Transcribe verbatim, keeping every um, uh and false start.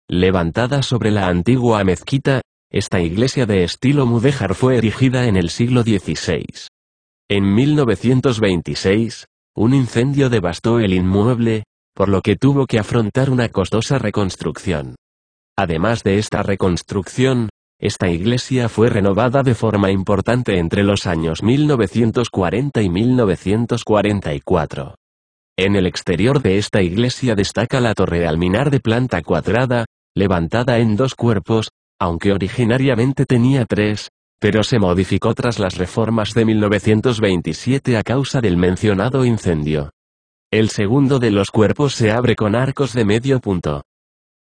Levantada sobre la antigua mezquita, esta iglesia de estilo mudéjar fue erigida en el siglo dieciséis. En mil novecientos veintiséis, un incendio devastó el inmueble, por lo que tuvo que afrontar una costosa reconstrucción. Además de esta reconstrucción, esta iglesia fue renovada de forma importante entre los años mil novecientos cuarenta y mil novecientos cuarenta y cuatro. En el exterior de esta iglesia destaca la torre alminar de planta cuadrada, levantada en dos cuerpos, aunque originariamente tenía tres, pero se modificó tras las reformas de mil novecientos veintisiete a causa del mencionado incendio. El segundo de los cuerpos se abre con arcos de medio punto.